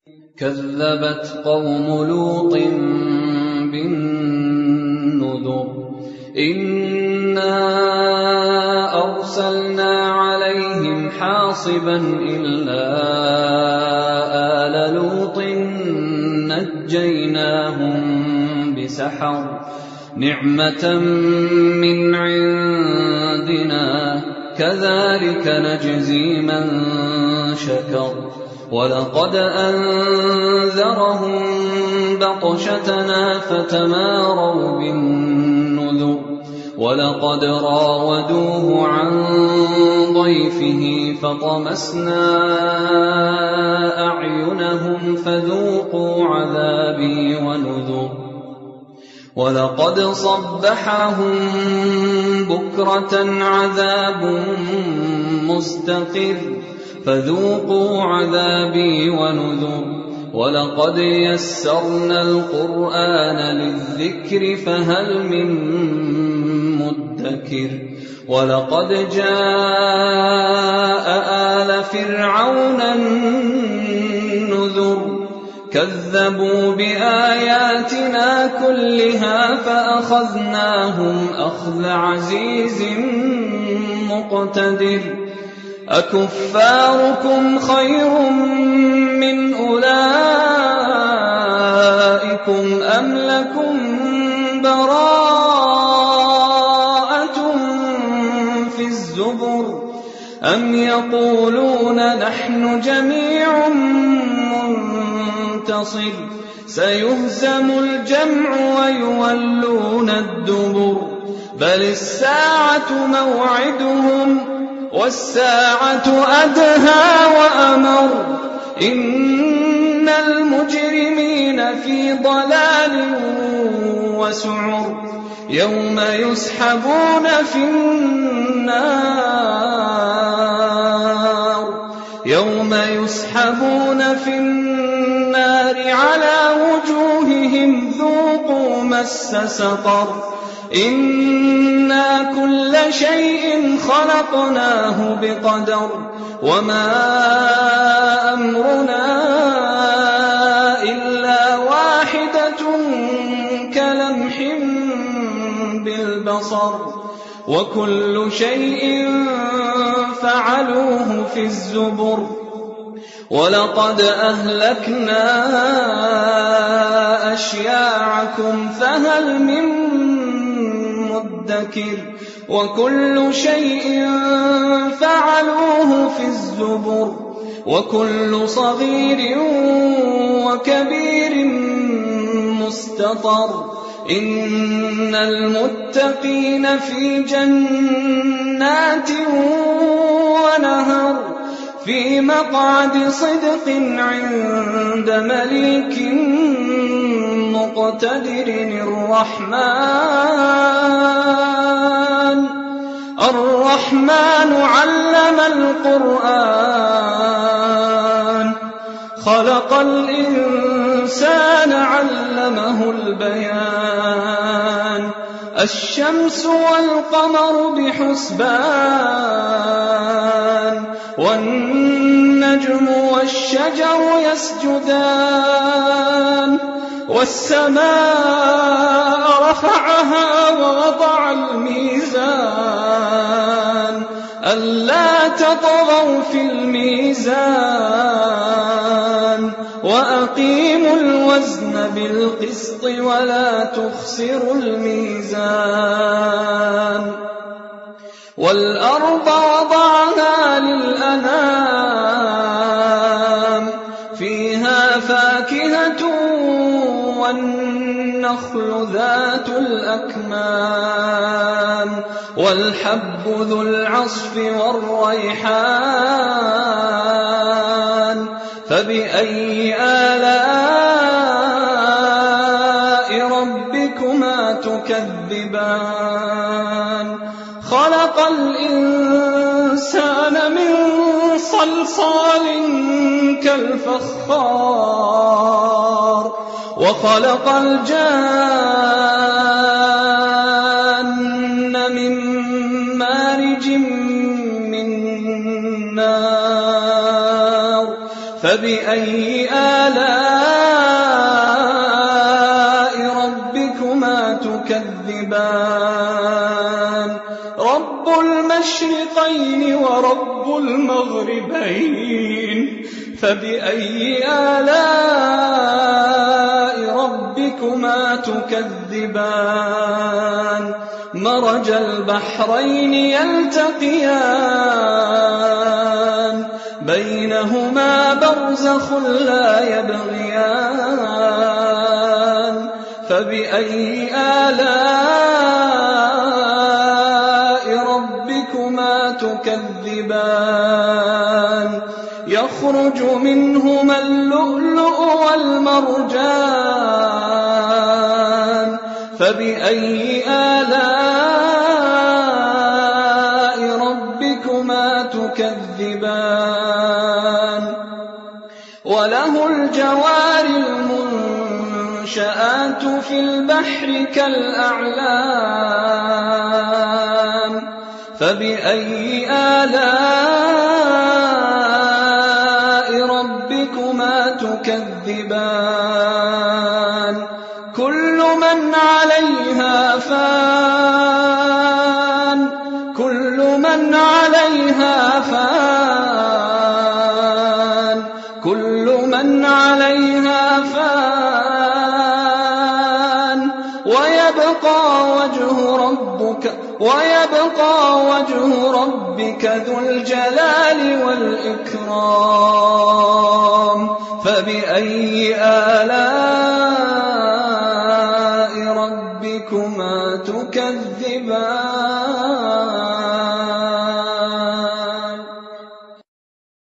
كذبت قوم لوط بالنذر إنا أرسلنا عليهم حاصبا إلا آل لوط نجيناهم بسحر نعمة من عندنا كذلك نجزي من شكر ولقد أنذرهم بطشتنا فتماروا بالنذر ولقد راودوه عن ضيفه فطمسنا أعينهم فذوقوا عذابي ونذر ولقد صبحهم بكرة عذاب مستقر فذوقوا عذابي ونذر ولقد يسرنا القرآن للذكر فهل من مدكر ولقد جاء آل فرعون النذر كذبوا بآياتنا كلها فأخذناهم أخذ عزيز مقتدر أكفاركم خير من أولئكم أم لكم براءة في الزبر أم يقولون نحن جميع منتصر سيهزم الجمع ويولون الدبر بل الساعة موعدهم والساعة أدهى وأمر إن المجرمين في ضلال وسعر يوم يسحبون في النار على وجوههم ذوقوا مس سقر إنا كل شيء خلقناه بقدر وما أمرنا إلا واحدة كلمح بالبصر وكل شيء فعلوه في الزبر ولقد أهلكنا أشياعكم فهل من مدكر وكل شيء فعلوه في الزبر وكل صغير وكبير مستطر إن المتقين في جنات ونهر في مقعد صدق عند مليك مقتدر الرحمن علم القرآن خلق الإنسان علمه البيان الشمس والقمر بحسبان والنجم والشجر يسجدان والسماء رفعها ووضع الميزان ألا تطغوا في الميزان وأقيموا الوزن بالقسط ولا تخسروا الميزان والأرض وضعها للأنام فيها فاكهة والنخل ذات الأكمام والحب ذو العصف والريحان فبأي آلاء ربكما تكذبان خلق الإنسان من صلصال كالفخار وخلق الجان من مارج من نار فبأي آلاء المشرقين ورب المغربين فبأي آلاء ربكما تكذبان مرج البحرين يلتقيان بينهما برزخ لا يبغيان فبأي آلاء ربكما تكذبان يخرج منهما اللؤلؤ والمرجان فبأي آلاء ربكما تكذبان وله الجوار المنشآت في البحر كالأعلام فبأي آلاء ربكما تكذبان كل من عليها فان كل من عليها فان كل من عليها فان ويبقى وجه ربك ذو الجلال والإكرام فبأي آلاء ربكما تكذبان